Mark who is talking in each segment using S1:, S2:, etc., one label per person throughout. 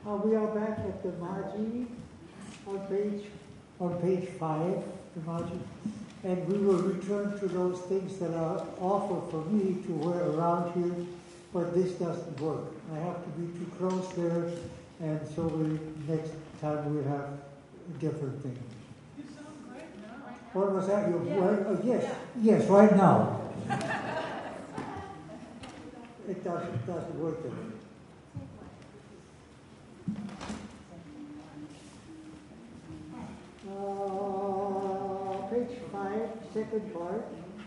S1: We are back at the Maji on page 5, the Maji, and we will return to those things that are offered for me to wear around here, but this doesn't work. I have to be too close there, and so next time we'll have a different thing.
S2: You sound great now.
S1: What was that? Yes, right now. It doesn't work there. Page 5, second part.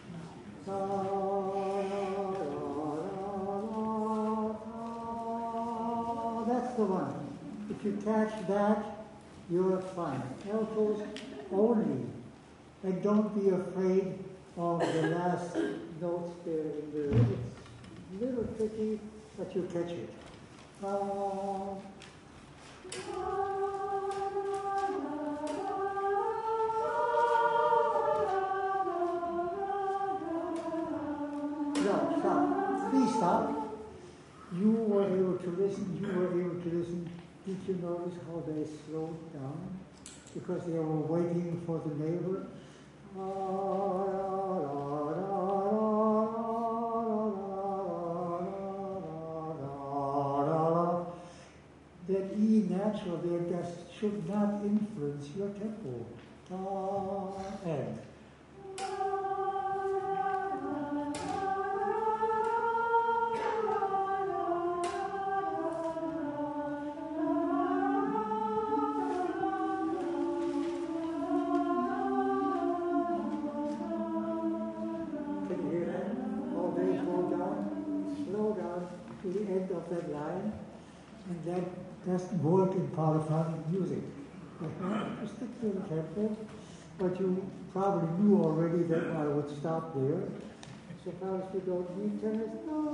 S1: That's the one. If you catch that, you're fine. Altos only. And don't be afraid of the last notes there. It's a little tricky, but you catch it. No, stop. Please stop. You were able to listen. Did you notice how they slowed down? Because they were waiting for the neighbor. That E natural there just should not influence your tempo. And. To the end of that line, and that doesn't work in polyphonic music. Just stick to the tempo, but you probably knew already that I would stop there. Suppose we don't need tenors,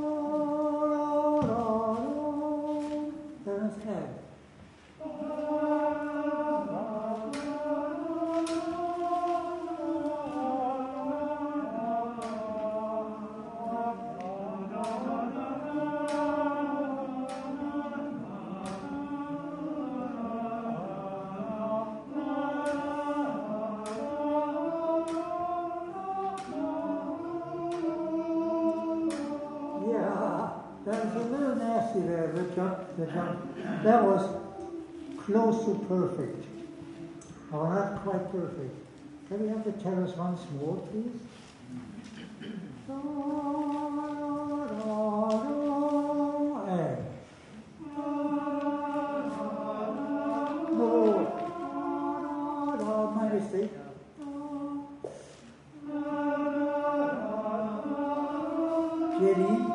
S1: tenors and. That was close to perfect, or not quite perfect. Can we have the tenors once more, please? And. No, my mistake. Jenny.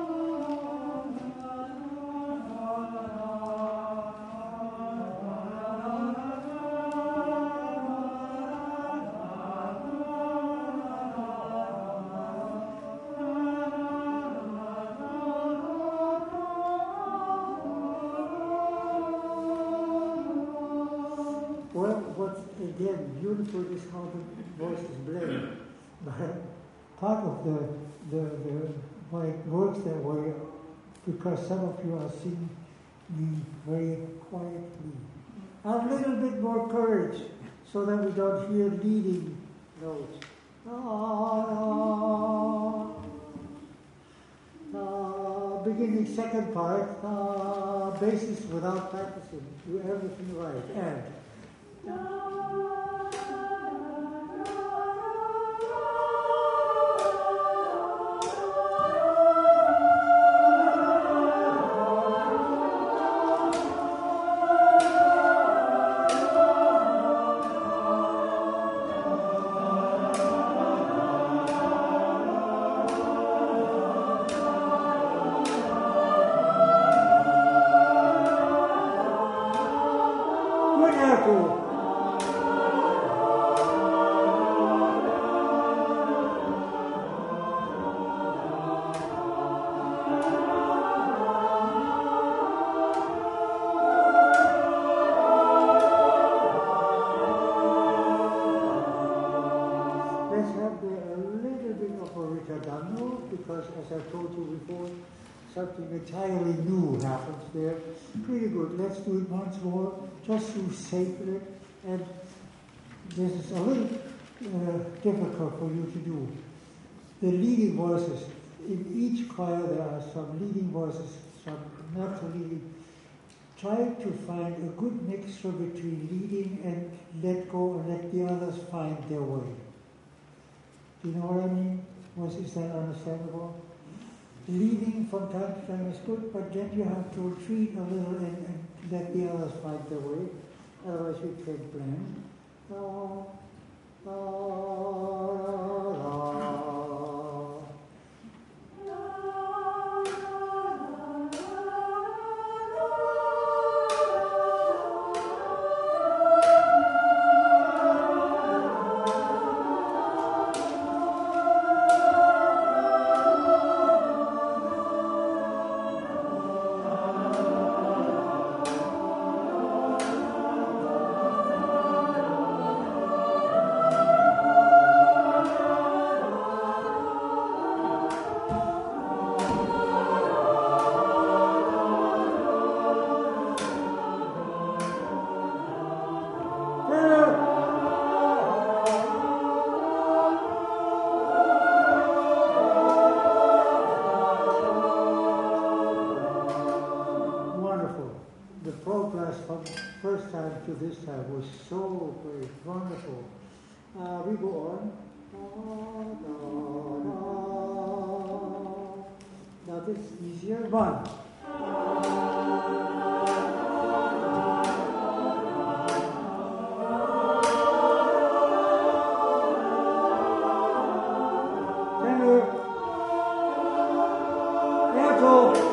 S1: Beautiful is how the voice is played. But part of the why it works that way, because some of you are singing me very quietly. A little bit more courage, so that we don't hear leading notes. Beginning second part, basis without practicing. Do everything right. And. something entirely new happens there. Pretty good. Let's do it once more, just to savor it. And this is a little difficult for you to do. The leading voices, in each choir there are some leading voices, some not so leading. Try to find a good mixture between leading and let go and let the others find their way. Do you know what I mean? Is that understandable? Leading from time to time is good, but then you have to retreat a little and let the others find their way. Otherwise you can blend. La, la, la, la. To this time was so great, wonderful. We go on. Now this is easier. One. Tenor. Alto.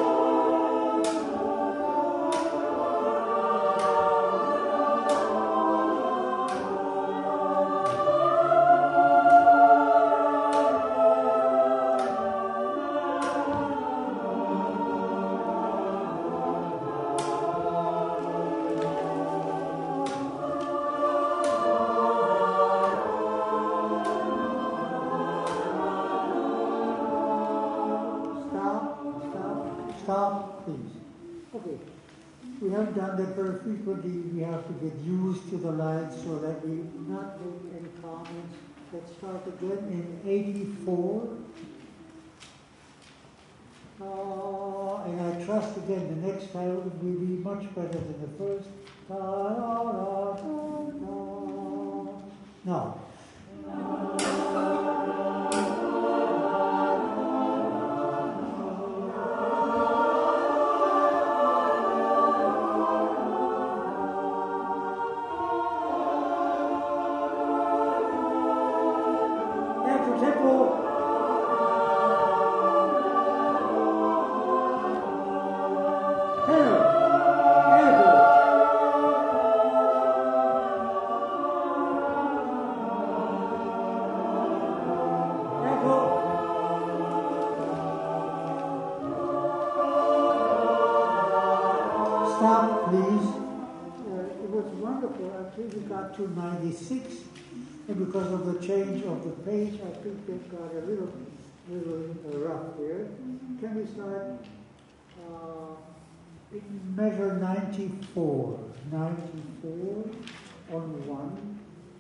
S1: Stop, please. Okay. We have done that very frequently. We have to get used to the lines so that we not make any comments. Let's start again in 84. And I trust again the next time will be much better than the first. Now. Stop, please. It was wonderful until we got to 96, and because of the change of the page, I think it got a little rough there. Can we start measure 94? 94 on 1.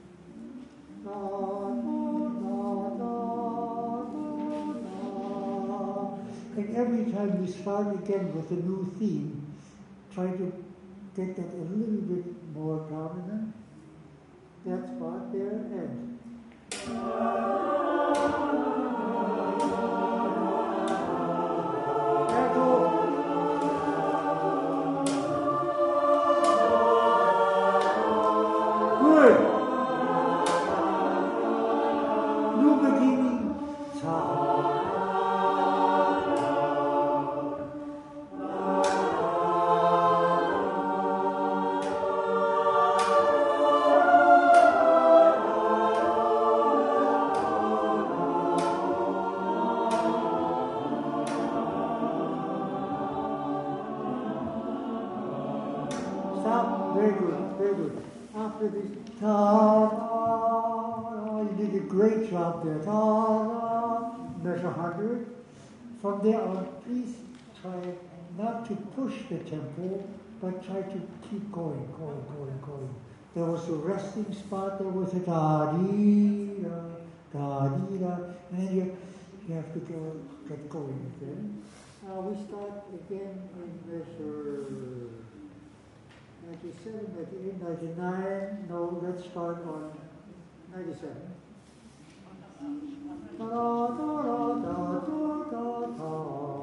S1: And every time we start again with a new theme, try to get that a little bit more prominent. That spot there, and good. New beginning. Stop. Very good, very good. After this, ta-da, you did a great job there. Ta-da, measure 100. From there on, please try not to push the tempo, but try to keep going. There was a resting spot, there was a da-dee-da, da-dee-da, and then you have to get going again. We start again in measure 97, 98, 99. No, let's start on 97. Da, da, da, da, da, da.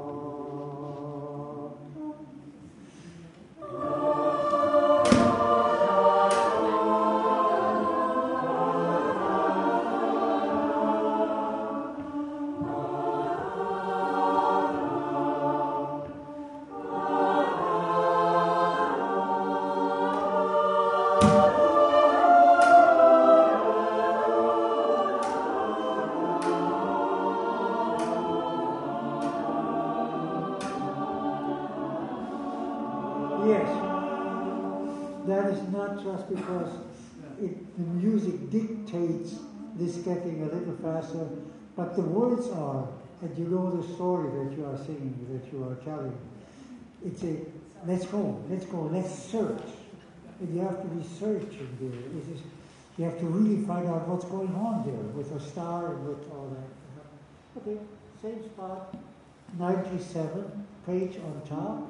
S1: Just because the music dictates this getting a little faster, but the words are, and you know the story that you are singing, that you are telling. It's a, let's go, let's search. And you have to be searching there. You have to really find out what's going on there with a star and with all that. Okay, same spot, 97, page on top.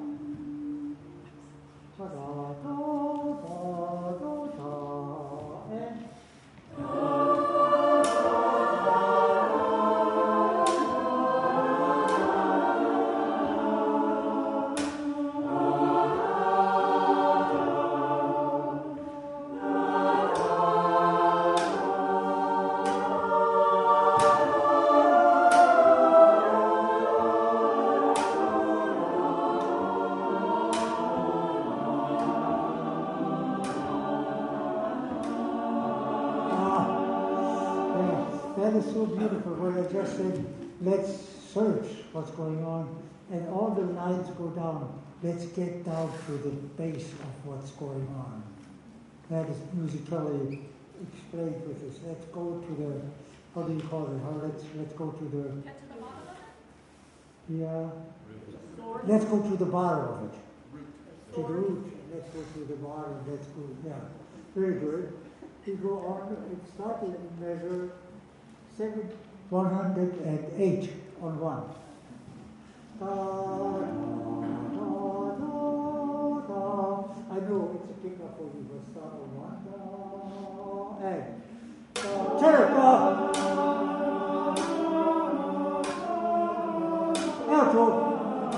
S1: Da da da da da da and is so beautiful where I just said, let's search what's going on, and all the lines go down. Let's get down to the base of what's going on. That is musically explained with this. Let's go to the, how do you call it? Let's go to the...
S2: Get to the bottom of it?
S1: Yeah. Let's go to the bottom of it. To the root. Let's go to the bottom. Let's go, yeah. Very good. We go on, it started in measure 108 on 1. Da, da, da, da. I know it's a pickup for you, but start on 1. Da, and da, tenor, alto.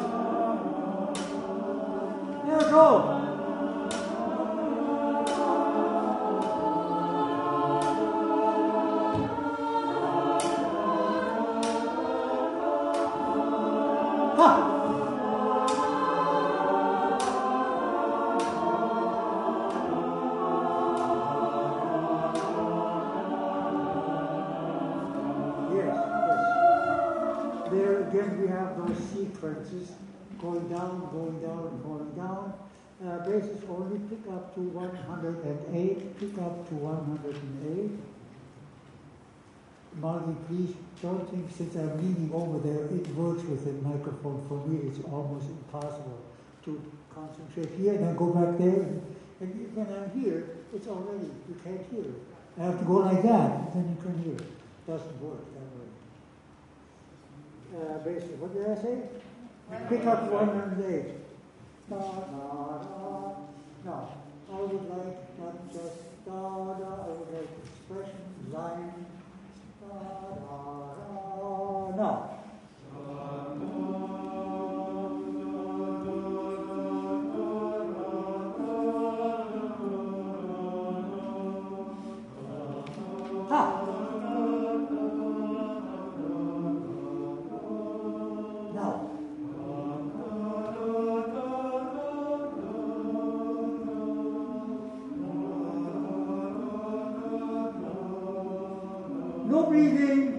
S1: Sequences going down, going down. Basses only pick up to 108, pick up to 108. Margie, please don't think since I'm leaning over there, it works with the microphone. For me, it's almost impossible to concentrate here and then go back there. And when I'm here, it's already, you can't hear it. I have to go like that, then you can hear it. Doesn't work that way. Basically, what did I say? Pick up 108. Da, da, da. Now, I would like not just da, da, I would like expression, line, da, da, da. Now. Ha! No breathing.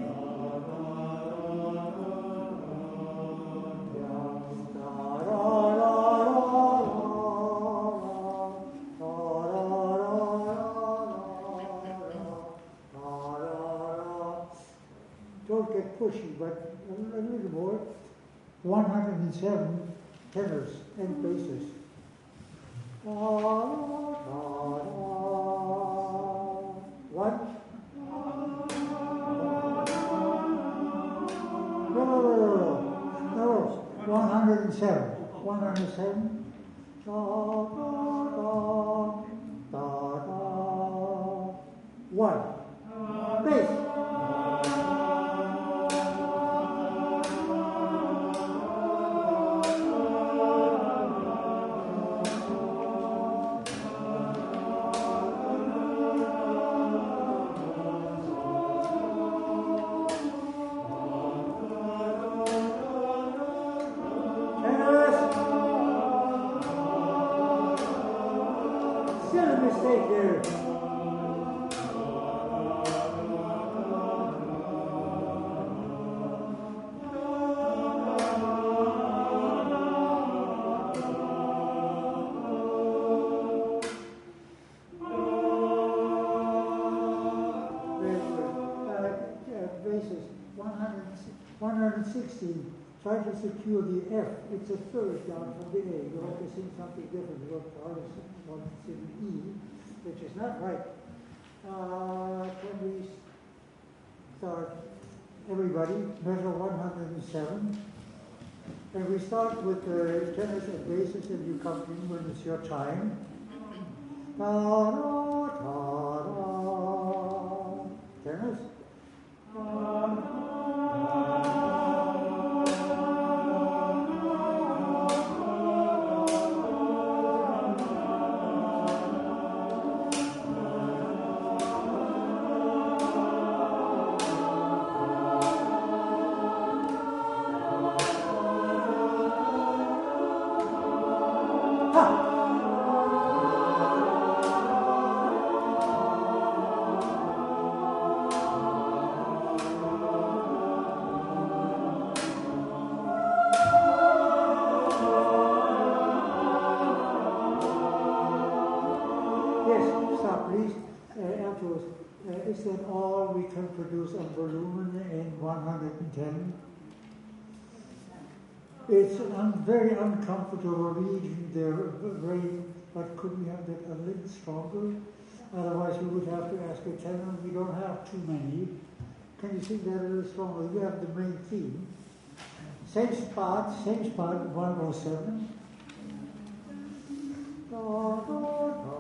S1: Don't get pushy, but a little more. 107 tenors and basses. Da, da, da. What? No. 107. 107. Da, da, da, da, da. 1. Bass. Mistake there. Basis 116. Try to secure the F. It's a third down from the A. You have to sing something different. You have to sing E, which is not right. Can we start? Everybody, measure 107. And we start with the tenors and basses, and you come in when it's your time. Da, da, da, da. Tenors. Is that all we can produce on volume in 110? It's a very uncomfortable region there, rain, but could we have that a little stronger? Otherwise we would have to ask a tenor. We don't have too many. Can you sing that a little stronger? You have the main theme. Same spot, 107. Da, da, da.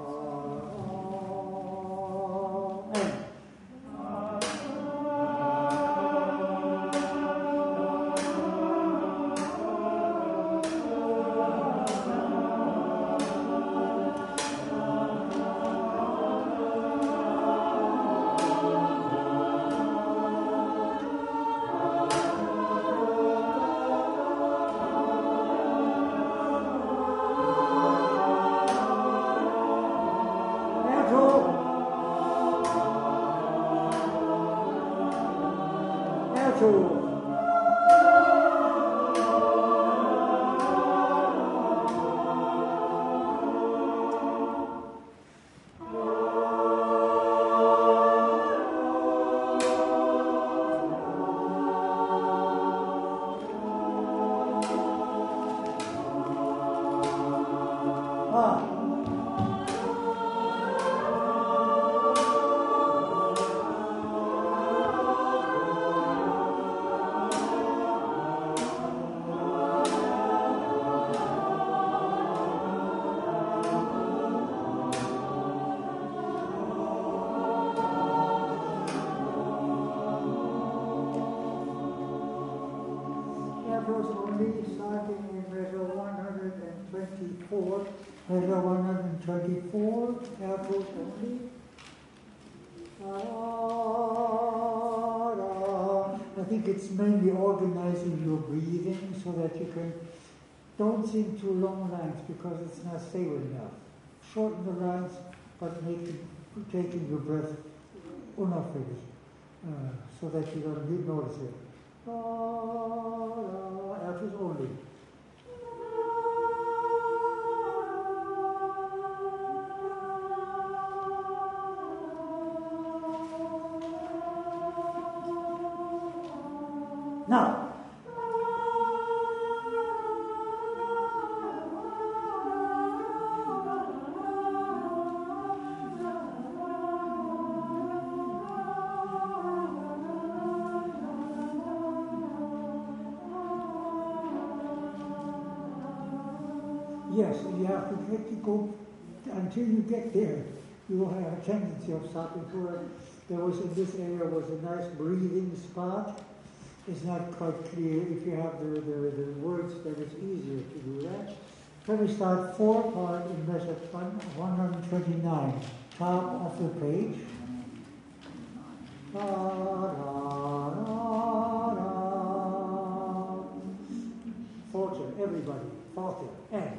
S1: Starting in measure 124, measure 124, airport only. I think it's mainly organizing your breathing so that you can, don't sing too long lines because it's not stable enough. Shorten the lines, but taking your breath unauffällig, so that you don't notice it. Altos only. Now, Yes, you have to go until you get there. You will have a tendency of stopping for. There was in this area was a nice breathing spot. It's not quite clear. If you have the words, then it's easier to do that. Then we start 4 part in measure 129, top of the page. Da, da, da, da. Falter, everybody, falter, and.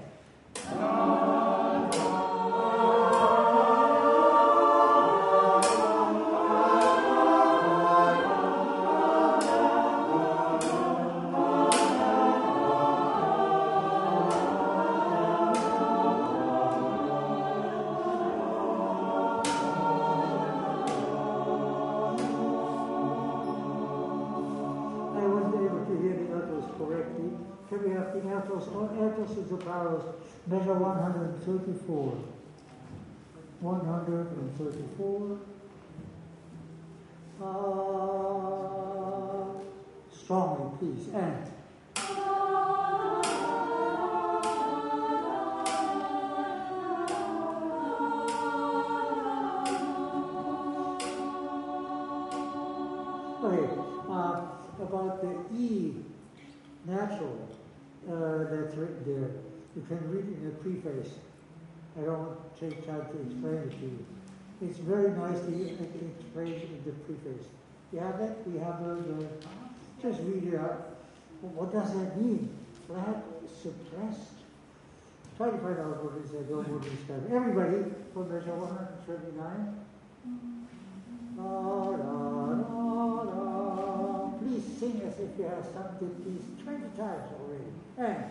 S1: Can we have the altos or altos and sopranos measure 134? 134. Strongly, please. And. Okay. About the E natural. That's written there. You can read it in the preface. I don't take time to explain it to you. It's very nicely explained in the preface. You have that? We have just read it out. What does that mean? Flat, suppressed. Try to find out what it is. I don't want to describe it. Everybody, from measure 139. Da, da, da, da. Please sing as if you have sung it these 20 times already. And.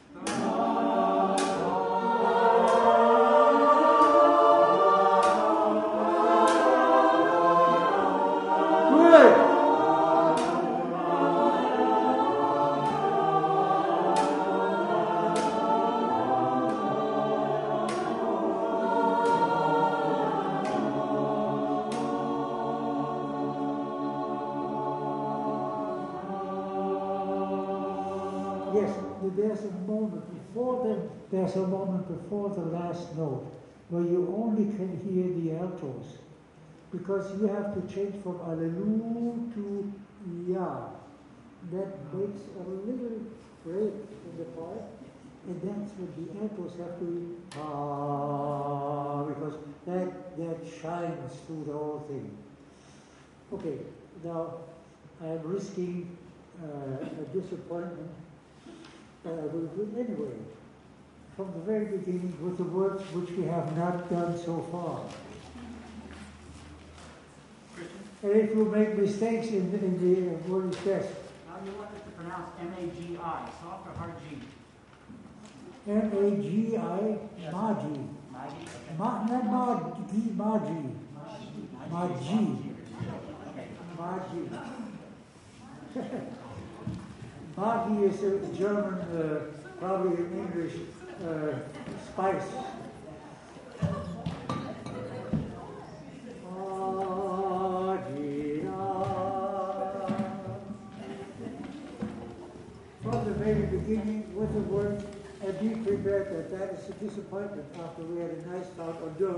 S1: Good. Yes, there's a moment before them, there's a moment before the last note where you only can hear the altos because you have to change from Alleluia to Ya. That makes a little break in the part, and that's when the altos have to because that shines through the whole thing. Okay, now I'm risking a disappointment. I will do it anyway, from the very beginning with the words which we have not done so far. And if you make mistakes in the word is best.
S3: Now you want us to pronounce M-A-G-I, soft or hard G?
S1: M-A-G-I, Magi. Not Magi, Magi. Magi. Magi. Magi is a German, probably an English spice. From the very beginning, with the word, and be prepared that is a disappointment after we had a nice start on da,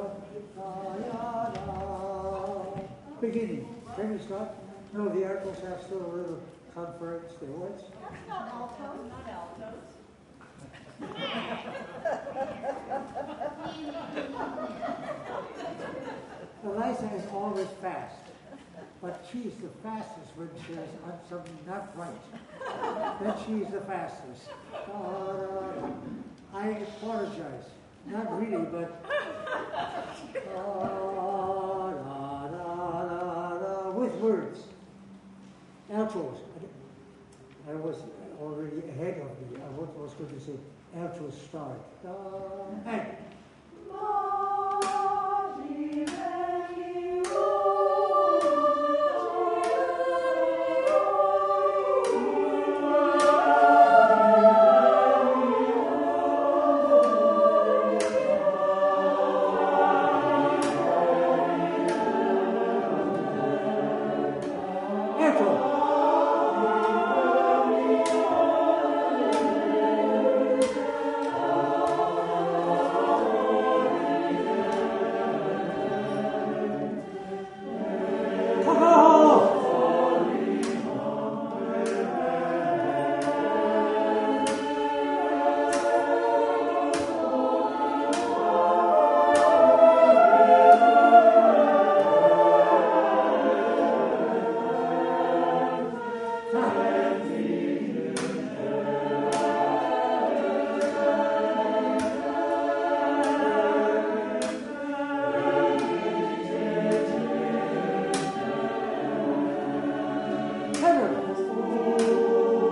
S1: beginning. Can we start? No, the articles have still a little conference there. What?
S2: That's not altos. Not altos.
S1: Eliza is always fast, but she's the fastest when there's something not right. Then she's the fastest. I apologize. Not really, but with words. Altos. I was already ahead of me. I was going to say altos start. And. tenor.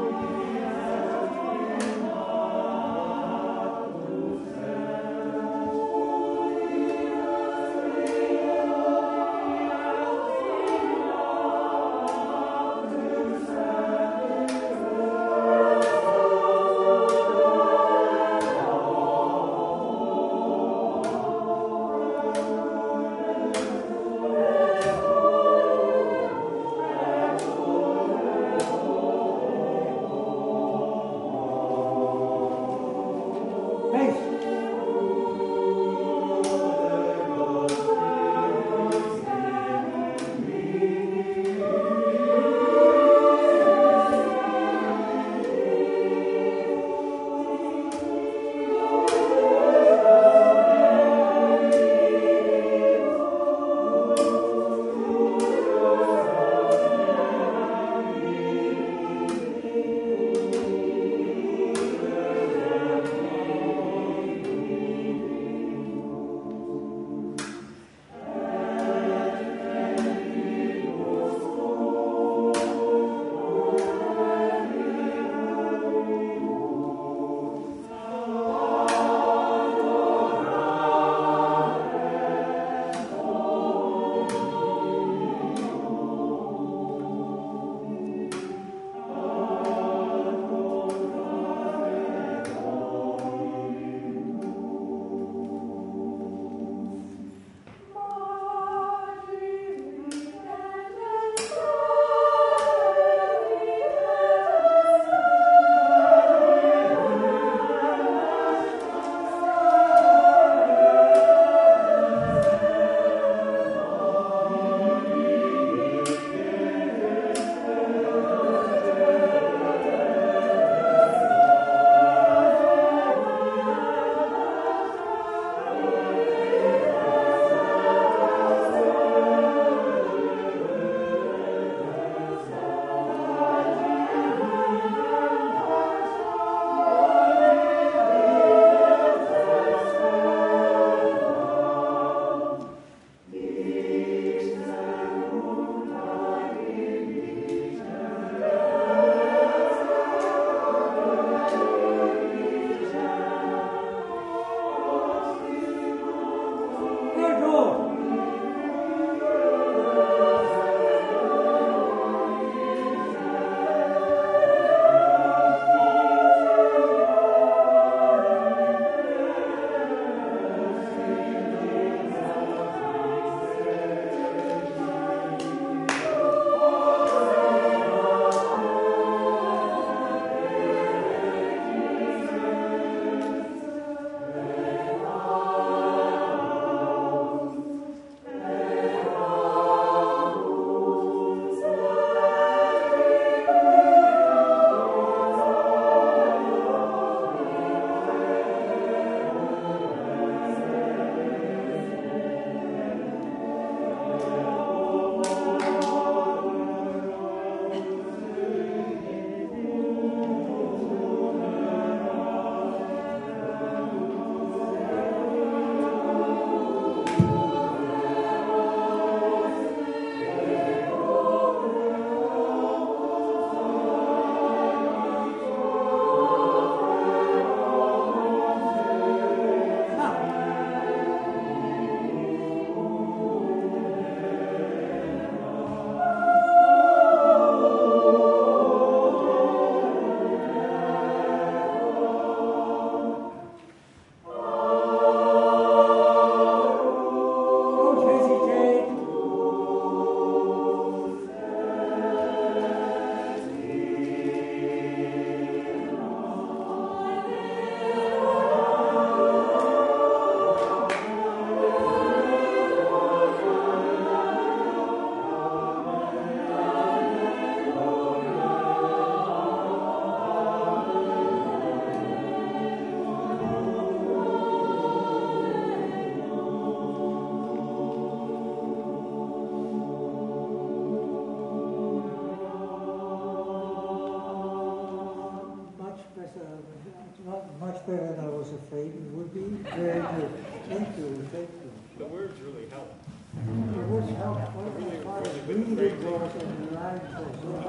S1: Much better than I was afraid it would be. Very good. Thank you. Thank you.
S4: The words really help.
S1: The words help. What as far as reading it goes and the line goes. So that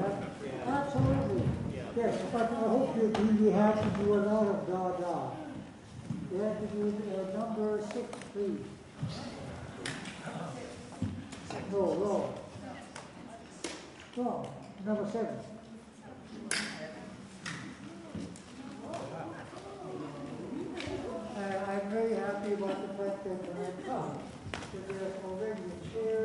S1: Absolutely. Yes, but I hope you agree we have to do a lot of da-da. We have to do number 6, please. No, wrong. Wrong. Number 7. I'm very happy about the fact that when I come, that there's already a chair.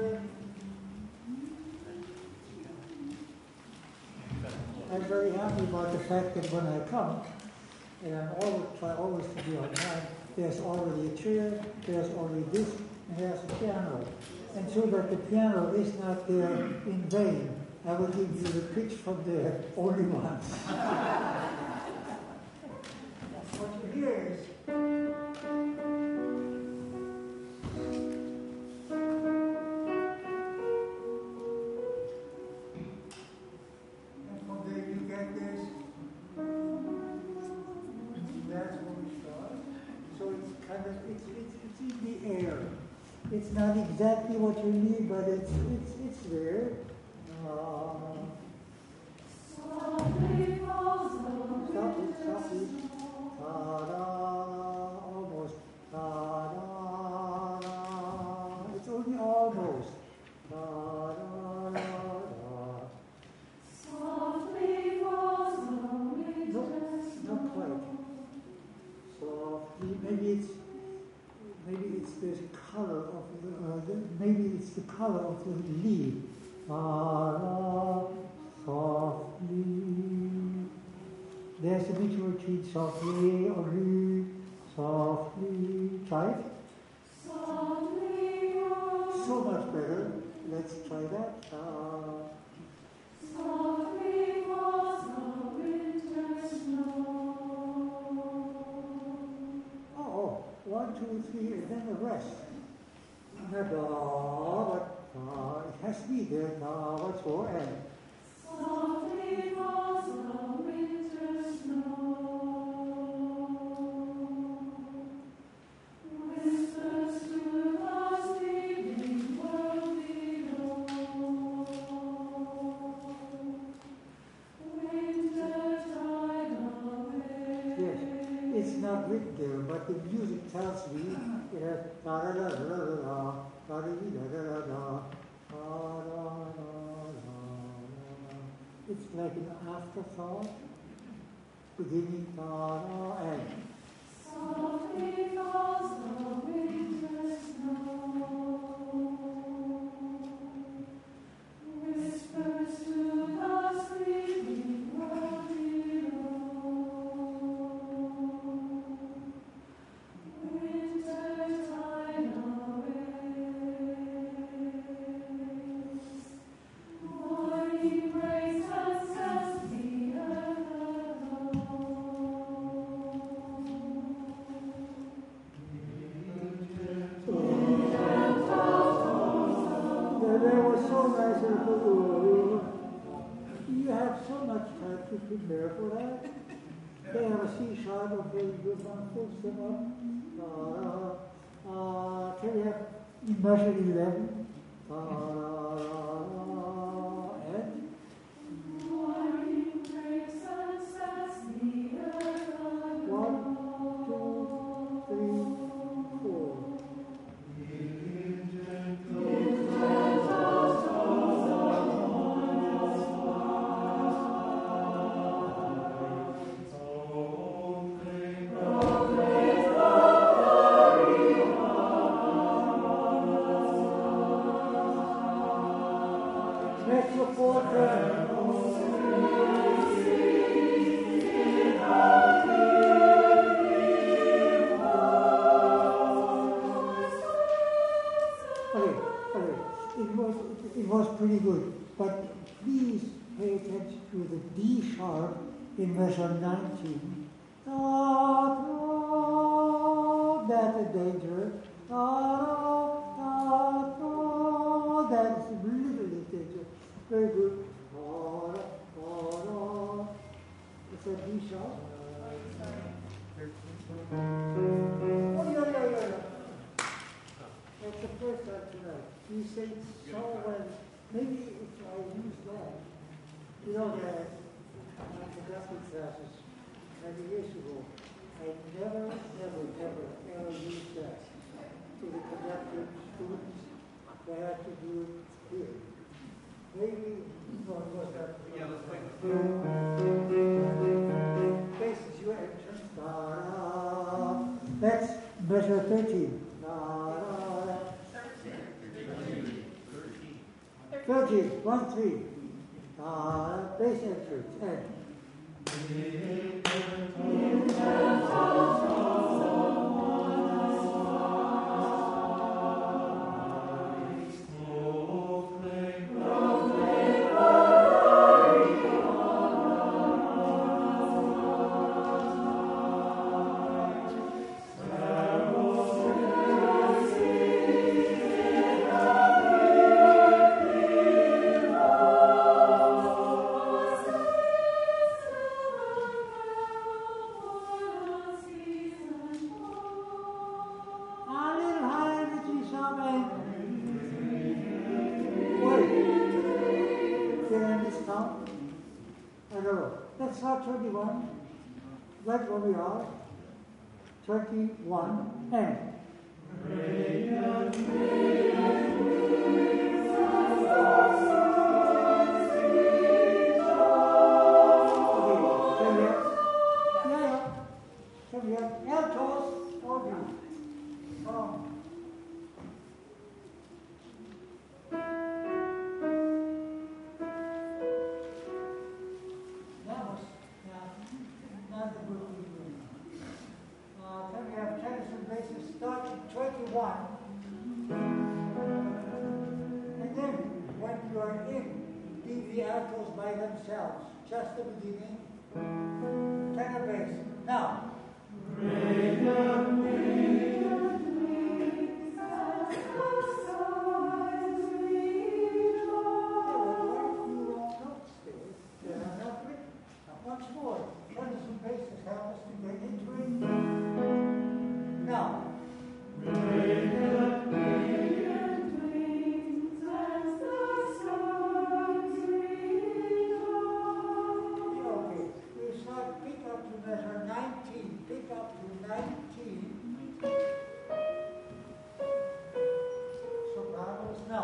S1: I'm very happy about the fact that when I come, and I try always to be on time, there's already a chair, there's already this, and there's a piano. And so that the piano is not there in vain, I will give you the pitch from there only once. What you hear is... It's not exactly what you need, but it's there. Stop it. Ta-da, almost. Ta-da, it's only almost. Ta-da, softly falls the winter. Not quite. Softly, maybe it's the color of maybe it's the color of the leaf. Softly. There's a bit to repeat softly or softly. Try it. Softly. So much better. Let's try that. Softly falls the winter snow. 1, 2, 3, and then the rest. But it has to be there. What's for and? Softly falls the winter snow. Whispers to the sleeping world below. Winter tide away. Yes, it's not written there, but the music tells me it has da-da-da-da-da-da, da-da-da-da-da-da, da-da-da-da-da. It's like an afterthought, beginning da-da and. Softly falls the winter snow. Whispers to the sleeping world below. You have so much time to prepare for that. They have a C sharp, a very good one, full step up. Can you have in measure 11? And? Morning breaks and sets the earth aglow. 1, 2, 3, 4. It was pretty good, but please pay attention to the D sharp in measure 19. That's a danger. That is really danger. Very good. It's a D sharp. That's the first time tonight. You say so well. Maybe if I use that, you know, the classes many years ago. I never, ever used that to the conductor students. They had to do it here. Maybe one was that.
S4: Yeah, let's play.
S1: Faces your entrance. That's measure 13. 13, 1, 3. Bass entrance. And. Let's start 21, right where we are. 21, and. Come here. Altos, all you. Starting 21, and then when you are in, leave the altos by themselves, just the beginning, tenor bass. Now, once more, tenors and basses help us to get into it. Now, measure 19, pick up to 19 sopranos now.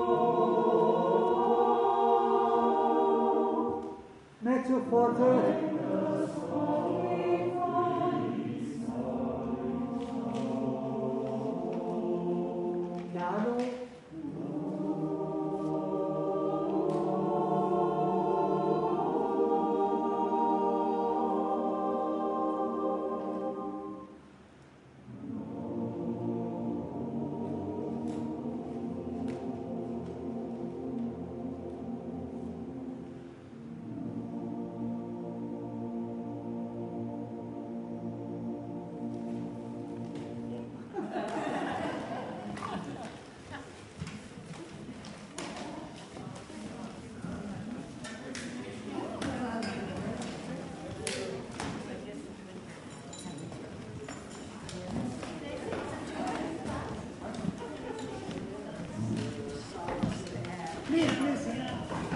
S1: Mezzo forte.